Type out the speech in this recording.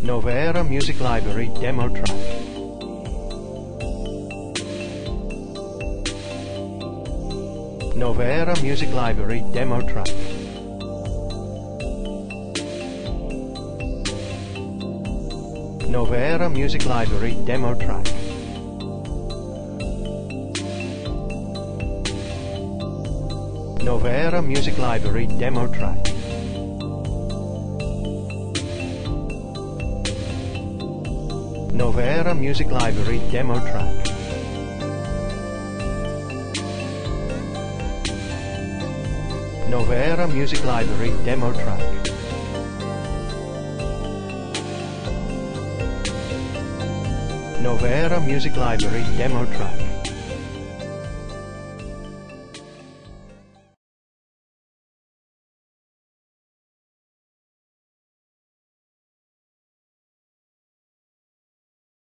Novera Music Library demo track. Novera Music Library demo track. Novera Music Library demo track. Novera Music Library demo track. Novera Music Library demo track. Novera Music Library demo track. Novera Music Library demo track.